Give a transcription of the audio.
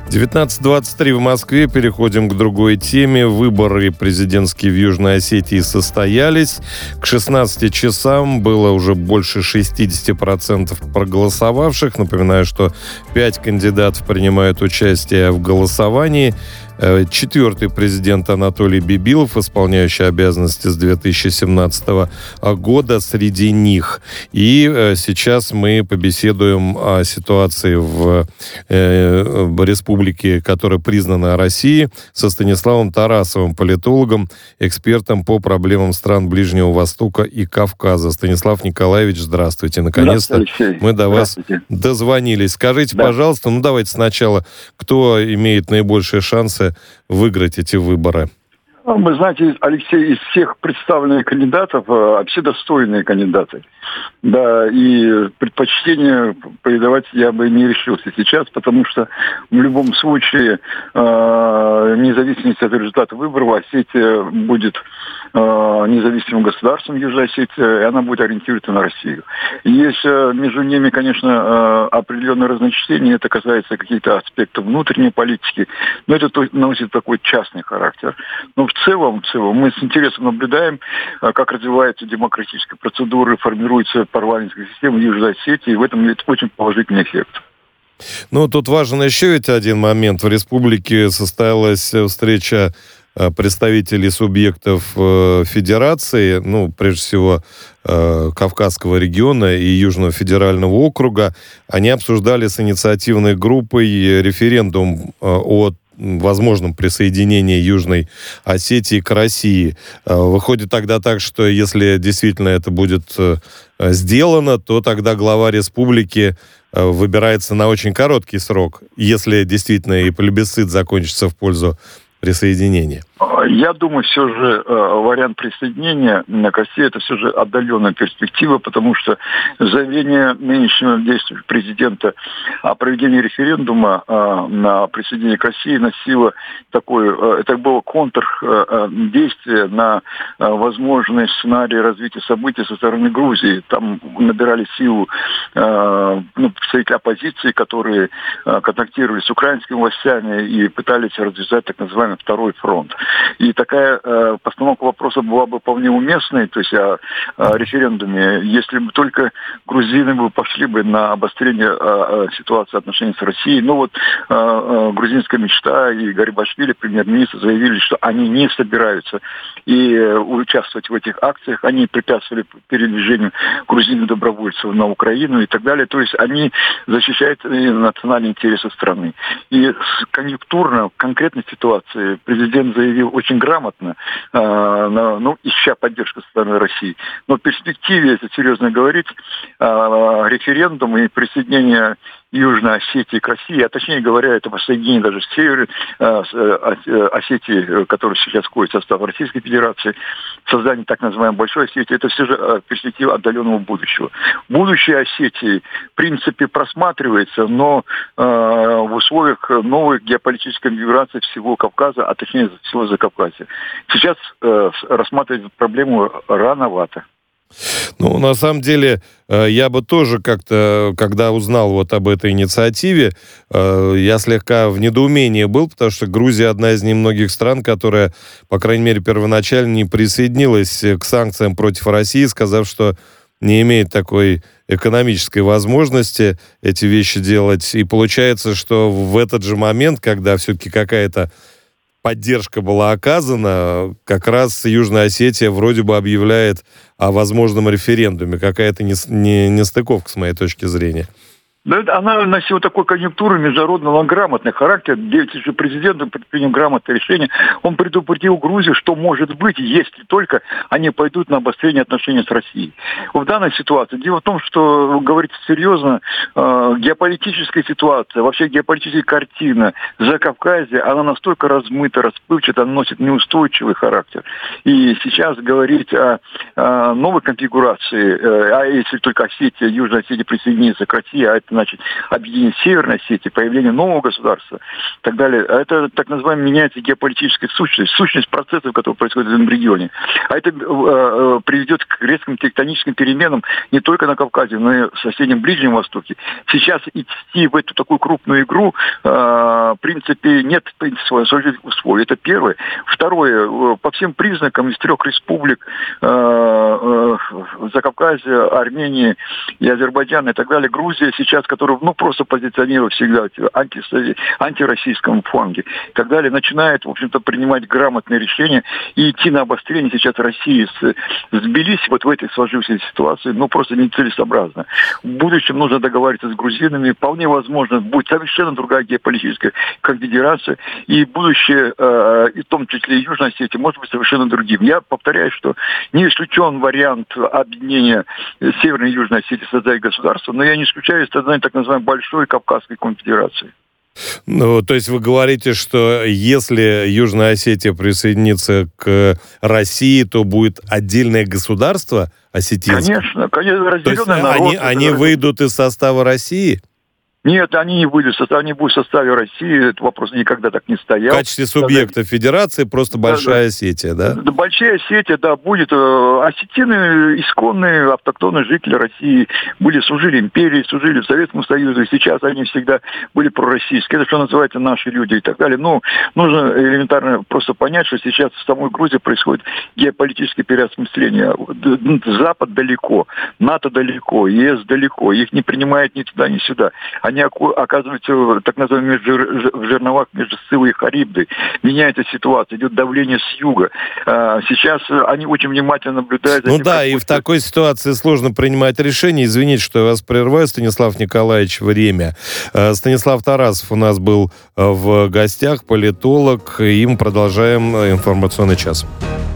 19:23 в Москве. Переходим к другой теме. Выборы президентские в Южной Осетии состоялись. К 16 часам было уже больше 60% проголосовавших. Напоминаю, что 5 кандидатов принимают участие в голосовании. Четвертый президент Анатолий Бибилов, исполняющий обязанности с 2017 года, среди них. И сейчас мы побеседуем о ситуации в республике, которая признана Россией, со Станиславом Тарасовым, политологом, экспертом по проблемам стран Ближнего Востока и Кавказа. Станислав Николаевич, здравствуйте. Наконец-то мы до вас дозвонились. Скажите, пожалуйста, давайте сначала, кто имеет наибольшие шансы выиграть эти выборы? Вы знаете, Алексей, из всех представленных кандидатов вообще достойные кандидаты. Да, и предпочтение передавать я бы не решился сейчас, потому что в любом случае, вне зависимости от результата выборов, Осетия будет независимым государством, Южная Осетия, и она будет ориентироваться на Россию. Есть между ними, конечно, определенное разночтение, это касается каких-то аспектов внутренней политики, но это носит такой частный характер. Но в целом мы с интересом наблюдаем, как развиваются демократические процедуры, формируется парламентская система Южной Осетии, и в этом есть очень положительный эффект. Тут важен еще ведь один момент. В республике состоялась встреча представителей субъектов федерации, прежде всего Кавказского региона и Южного федерального округа. Они обсуждали с инициативной группой референдум о возможном присоединении Южной Осетии к России. Выходит тогда так, что если действительно это будет сделано, то тогда глава республики выбирается на очень короткий срок, если действительно и плебисцит закончится в пользу присоединения. Я думаю, все же вариант присоединения к России это все же отдаленная перспектива, потому что заявление нынешнего действующего президента о проведении референдума на присоединение к России носило это было контрдействие на возможный сценарий развития событий со стороны Грузии. Там набирали силу представители оппозиции, которые контактировали с украинскими властями и пытались развязать так называемый второй фронт. И такая постановка вопроса была бы вполне уместной, то есть о референдуме, если бы только грузины пошли бы на обострение ситуации отношений с Россией. Грузинская мечта и Гарибашвили, премьер-министр, заявили, что они не собираются и участвовать в этих акциях, они препятствовали передвижению грузин-добровольцев на Украину и так далее. То есть они защищают национальные интересы страны. И конъюнктурно, в конкретной ситуации президент заявил очень грамотно, ища поддержку со стороны России. Но в перспективе, если серьезно говорить, референдум и присоединение Южной Осетии к России, а точнее говоря, это присоединение даже Северной Осетии, которая сейчас входит в состав Российской Федерации, создание так называемой Большой Осетии, это все же перспектива отдаленного будущего. Будущее Осетии, в принципе, просматривается, но в условиях новой геополитической конфигурации всего Кавказа, а точнее всего Закавказья. Сейчас рассматривать проблему рановато. На самом деле, я бы тоже как-то, когда узнал об этой инициативе, я слегка в недоумении был, потому что Грузия одна из немногих стран, которая, по крайней мере, первоначально не присоединилась к санкциям против России, сказав, что не имеет такой экономической возможности эти вещи делать. И получается, что в этот же момент, когда все-таки какая-то поддержка была оказана, как раз Южная Осетия вроде бы объявляет о возможном референдуме. Какая-то нестыковка, с моей точки зрения. Она носила такой конъюнктуру международного грамотный характер. Действующий президент предпринял грамотное решение. Он предупредил Грузию, что может быть, если только они пойдут на обострение отношений с Россией. В данной ситуации дело в том, что, говорится серьезно, геополитическая ситуация, вообще геополитическая картина Закавказья, она настолько размыта, расплывчата, она носит неустойчивый характер. И сейчас говорить о новой конфигурации, а если только Осетия, Южная Осетия присоединится к России, а это значит объединение Северной Осетии, появление нового государства и так далее. А это так называемая меняется геополитическая сущность процессов, которые происходят в этом регионе. А это приведет к резким тектоническим переменам не только на Кавказе, но и в соседнем Ближнем Востоке. Сейчас идти в эту такую крупную игру, в принципе, нет своих условий. Это первое. Второе. По всем признакам из 3 республик Закавказья, Армении и Азербайджана и так далее, Грузия сейчас, которая просто позиционирует всегда в антироссийском фланге и так далее, начинает, в общем-то, принимать грамотные решения и идти на обострение сейчас России с Тбилиси вот в этой сложившейся ситуации, просто нецелесообразно. В будущем нужно договариваться с грузинами. Вполне возможно, будет совершенно другая геополитическая конфедерация. И будущее, и в том числе и Южной Осетии, может быть совершенно другим. Я повторяю, что не исключен вариант объединения Северной и Южной Осетии, создать государство, но я не исключаю создание так называемой Большой Кавказской конфедерации. Ну, то есть вы говорите, что если Южная Осетия присоединится к России, то будет отдельное государство осетинское? Конечно, разделенный народ. То есть они выйдут из состава России? Нет, они не выйдут, они будут в составе России, этот вопрос никогда так не стоял. В качестве субъекта федерации просто Большая Осетия, да? Большая Осетия, да, будет. Осетины, исконные автохтонные жители России, служили империи, служили в Советском Союзе, сейчас они всегда были пророссийские. Это что называется наши люди и так далее. Но нужно элементарно просто понять, что сейчас в самой Грузии происходит геополитическое переосмысление. Запад далеко, НАТО далеко, ЕС далеко, их не принимают ни туда, ни сюда. Они оказываются так называемые в жерновах между Сывой и Харибдой. Меняется ситуация, идет давление с юга. Сейчас они очень внимательно наблюдают. И в такой ситуации сложно принимать решения. Извините, что я вас прерываю, Станислав Николаевич, время. Станислав Тарасов у нас был в гостях, политолог, и мы продолжаем информационный час.